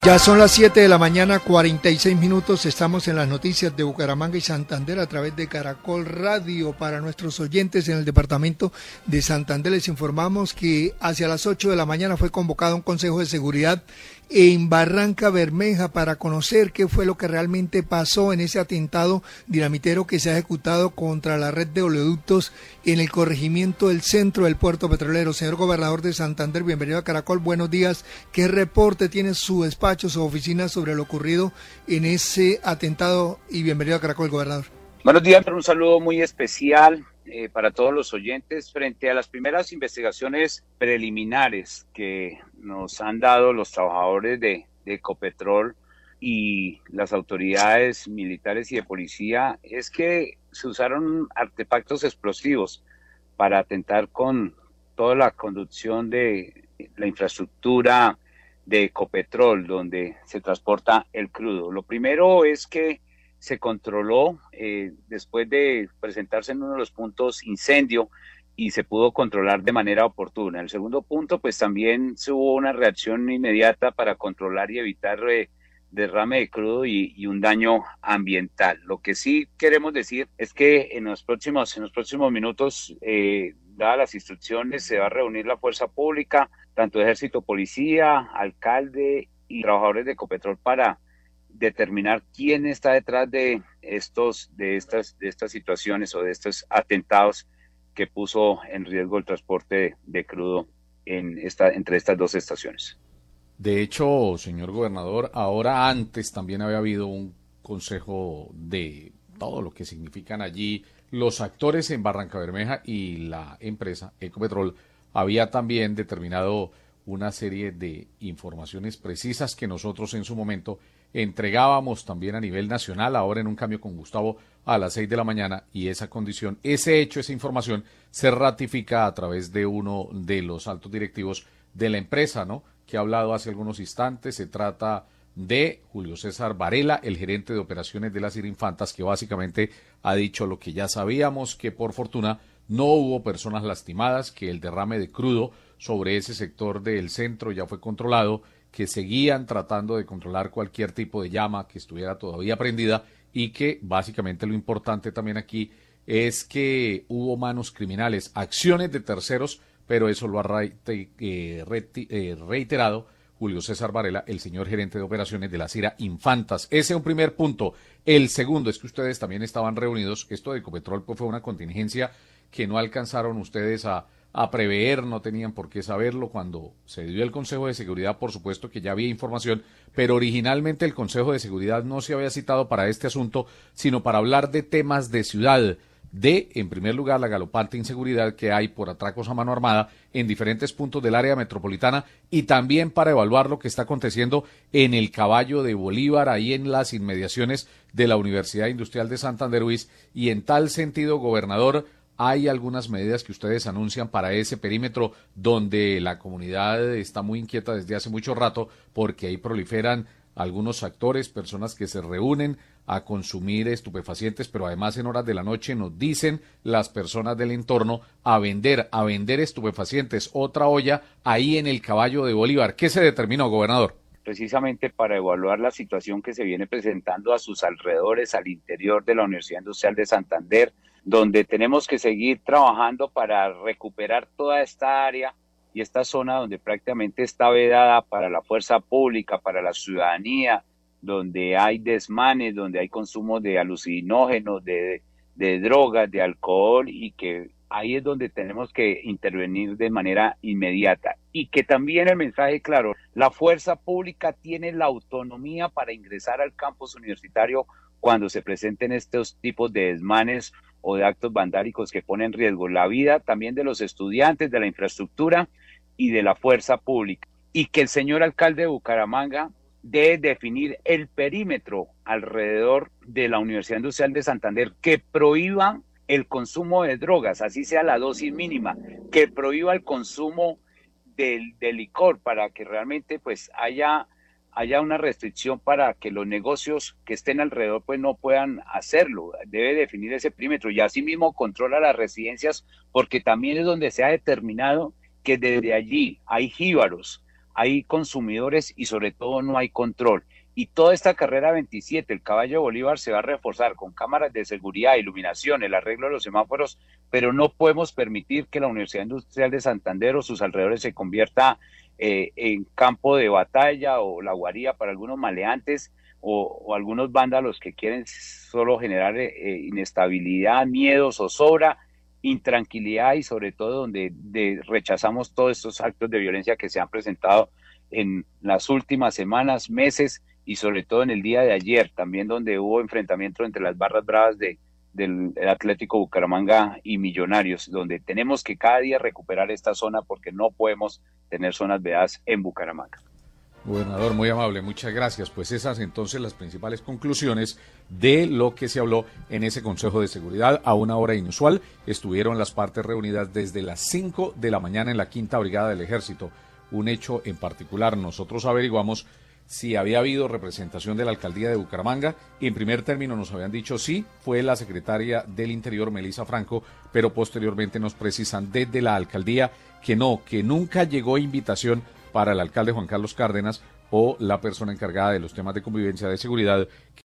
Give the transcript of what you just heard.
Ya son las 7 de la mañana, 46 minutos. Estamos en las noticias de Bucaramanga y Santander a través de Caracol Radio. Para nuestros oyentes en el departamento de Santander les informamos que hacia las 8 de la mañana fue convocado un consejo de seguridad en Barranca Bermeja para conocer qué fue lo que realmente pasó en ese atentado dinamitero que se ha ejecutado contra la red de oleoductos en el corregimiento del centro del puerto petrolero. Señor gobernador de Santander, bienvenido a Caracol, buenos días. ¿Qué reporte tiene su despacho, su oficina sobre lo ocurrido en ese atentado? Y bienvenido a Caracol, gobernador. Buenos días, un saludo muy especial para todos los oyentes frente a las primeras investigaciones preliminares que nos han dado los trabajadores de Ecopetrol y las autoridades militares y de policía. Es que se usaron artefactos explosivos para atentar con toda la conducción de la infraestructura de Ecopetrol, donde se transporta el crudo. Lo primero es que se controló después de presentarse en uno de los puntos incendio y se pudo controlar de manera oportuna. El segundo punto, pues también se hubo una reacción inmediata para controlar y evitar derrame de crudo y un daño ambiental. Lo que sí queremos decir es que en los próximos minutos, dadas las instrucciones, se va a reunir la fuerza pública, tanto ejército, policía, alcalde y trabajadores de Ecopetrol para determinar quién está detrás de estas situaciones o de estos atentados que puso en riesgo el transporte de crudo entre estas dos estaciones. De hecho, señor gobernador, ahora antes también había habido un consejo de todo lo que significan allí los actores en Barranca Bermeja, y la empresa Ecopetrol había también determinado una serie de informaciones precisas que nosotros en su momento entregábamos también a nivel nacional, ahora en un cambio con Gustavo a las 6 de la mañana, y esa condición, ese hecho, esa información se ratifica a través de uno de los altos directivos de la empresa, ¿no?, que ha hablado hace algunos instantes. Se trata de Julio César Varela, el gerente de operaciones de las Infantas, que básicamente ha dicho lo que ya sabíamos, que por fortuna no hubo personas lastimadas, que el derrame de crudo sobre ese sector del centro ya fue controlado, que seguían tratando de controlar cualquier tipo de llama que estuviera todavía prendida, y que básicamente lo importante también aquí es que hubo manos criminales, acciones de terceros, pero eso lo ha reiterado Julio César Varela, el señor gerente de operaciones de las Infantas. Ese es un primer punto. El segundo es que ustedes también estaban reunidos. Esto de Ecopetrol pues fue una contingencia que no alcanzaron ustedes a prever, no tenían por qué saberlo. Cuando se dio el Consejo de Seguridad, por supuesto que ya había información, pero originalmente el Consejo de Seguridad no se había citado para este asunto, sino para hablar de temas de ciudad, en primer lugar, la galopante inseguridad que hay por atracos a mano armada en diferentes puntos del área metropolitana, y también para evaluar lo que está aconteciendo en el Caballo de Bolívar, ahí en las inmediaciones de la Universidad Industrial de Santander, Luis. Y en tal sentido, gobernador, hay algunas medidas que ustedes anuncian para ese perímetro donde la comunidad está muy inquieta desde hace mucho rato, porque ahí proliferan algunos actores, personas que se reúnen a consumir estupefacientes, pero además en horas de la noche, nos dicen las personas del entorno, a vender estupefacientes. Otra olla ahí en el Caballo de Bolívar. ¿Qué se determinó, gobernador? Precisamente para evaluar la situación que se viene presentando a sus alrededores, al interior de la Universidad Industrial de Santander, donde tenemos que seguir trabajando para recuperar toda esta área y esta zona donde prácticamente está vedada para la fuerza pública, para la ciudadanía, donde hay desmanes, donde hay consumo de alucinógenos, de drogas, de alcohol, y que ahí es donde tenemos que intervenir de manera inmediata. Y que también el mensaje claro, la fuerza pública tiene la autonomía para ingresar al campus universitario cuando se presenten estos tipos de desmanes o de actos vandálicos que ponen en riesgo la vida también de los estudiantes, de la infraestructura y de la fuerza pública. Y que el señor alcalde de Bucaramanga debe definir el perímetro alrededor de la Universidad Industrial de Santander, que prohíba el consumo de drogas, así sea la dosis mínima, que prohíba el consumo de licor, para que realmente pues haya una restricción para que los negocios que estén alrededor pues no puedan hacerlo. Debe definir ese perímetro y asimismo controla las residencias, porque también es donde se ha determinado que desde allí hay jíbaros, hay consumidores y sobre todo no hay control. Y toda esta carrera 27, el Caballo de Bolívar, se va a reforzar con cámaras de seguridad, iluminación, el arreglo de los semáforos, pero no podemos permitir que la Universidad Industrial de Santander o sus alrededores se convierta en campo de batalla o la guarida para algunos maleantes o algunos vándalos que quieren solo generar inestabilidad, miedo, zozobra, intranquilidad y sobre todo donde rechazamos todos estos actos de violencia que se han presentado en las últimas semanas, meses y sobre todo en el día de ayer, también donde hubo enfrentamiento entre las barras bravas del Atlético Bucaramanga y Millonarios, donde tenemos que cada día recuperar esta zona porque no podemos tener zonas vedadas en Bucaramanga. Gobernador, muy amable, muchas gracias. Pues esas entonces las principales conclusiones de lo que se habló en ese Consejo de Seguridad a una hora inusual. Estuvieron las partes reunidas desde las 5 de la mañana en la 5ª Brigada del Ejército. Un hecho en particular, nosotros averiguamos si había habido representación de la Alcaldía de Bucaramanga. Y en primer término nos habían dicho sí, fue la secretaria del Interior, Melissa Franco, pero posteriormente nos precisan desde la Alcaldía que no, que nunca llegó invitación para el alcalde Juan Carlos Cárdenas o la persona encargada de los temas de convivencia de seguridad